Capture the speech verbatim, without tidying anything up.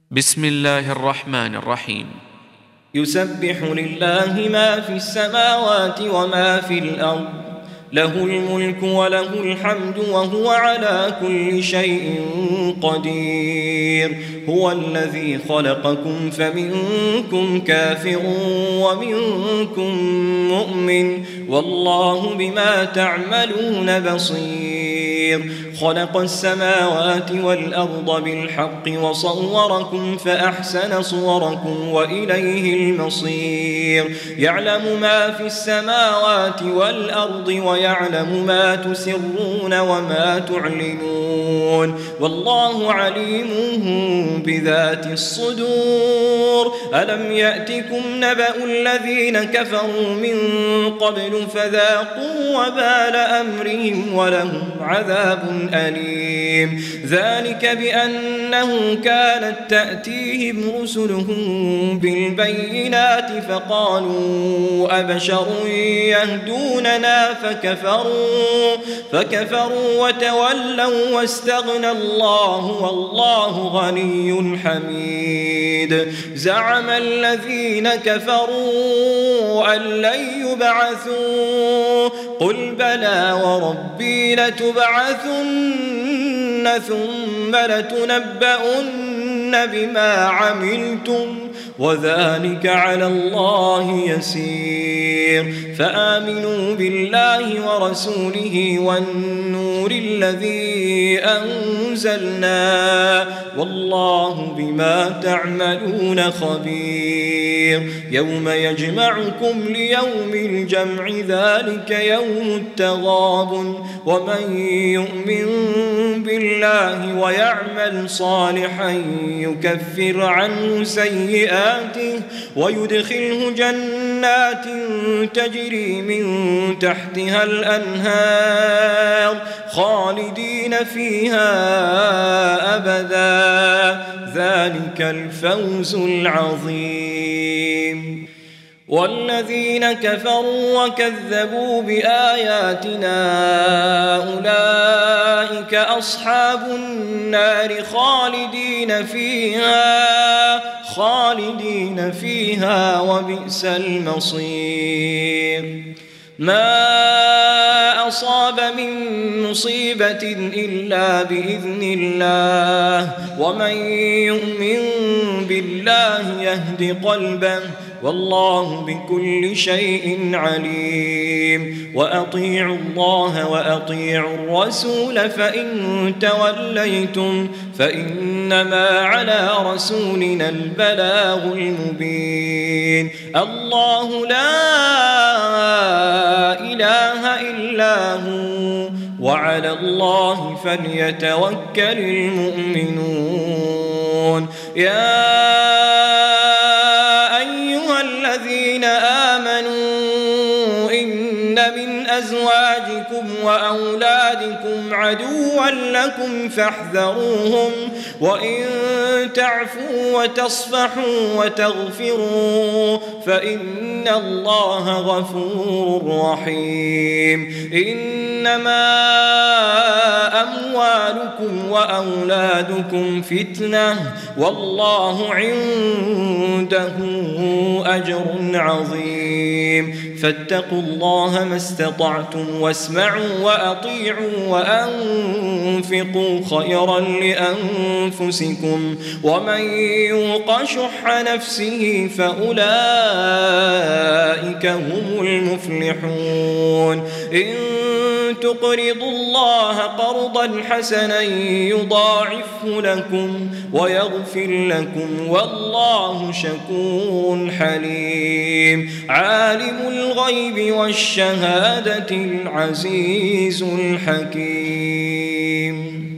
بسم الله الرحمن الرحيم. يسبح لله ما في السماوات وما في الأرض، له الملك وله الحمد وهو على كل شيء قدير. هو الذي خلقكم فمنكم كافر ومنكم مؤمن، والله بما تعملون بصير. خلق السماوات والأرض بالحق وصوركم فأحسن صوركم وإليه المصير. يعلم ما في السماوات والأرض ويعلم ما تسرون وما تعلنون، والله عليم بذات الصدور. ألم يأتكم نبأ الذين كفروا من قبل فذاقوا وبال أمرهم ولهم عذاب أليم. ذلك بأنه كانت تأتيهم رسلهم بالبينات فقالوا أبشر يهدوننا فكفروا فكفروا وتولوا واستغنى الله والله غني حميد. زعم الذين كفروا أن لن يبعثوا قل بلى وربي لتبعثن ثم لتنبؤن بما عملتم وذلك على الله يسير. فآمنوا بالله ورسوله والنور الذي أنزلنا والله بما تعملون خبير. يوم يجمعكم ليوم الجمع ذلك يوم التغابن، ومن يؤمن بالله ويعمل صالحا يكفر عنه سيئاته ويدخله جنات تجري من تحتها الأنهار خالدين فيها أبدا، ذلك الفوز العظيم. والذين كفروا وكذبوا بآياتنا أولئك أصحاب النار خالدين فيها خالدين فيها وبئس المصير. ما أصاب من مصيبة إلا بإذن الله، ومن يؤمن بالله يهد قلبه والله بكل شيء عليم. وأطيعوا الله وأطيعوا الرسول فإن توليتم فإنما على رسولنا البلاغ المبين. الله لا إله إلا هو وعلى الله فليتوكل المؤمنون. يا الذين آمنوا إن من أزواجكم وأولادكم عدوا لكم فاحذروهم، وإن تعفوا وتصفحوا وتغفروا فإن الله غفور رحيم. إنما أموالكم وأولادكم فتنة والله عنده أجر عظيم. فاتقوا الله ما استطعتم واسمعوا وأطيعوا وأنفقوا خيرا لأنفسكم، ومن يوق شح نفسه فأولئك هم المفلحون. إن تقرضوا الله قرضا حسنا يضاعفه لكم ويغفر لكم والله شكور حليم. عالم الغيب والشهادة العزيز الحكيم.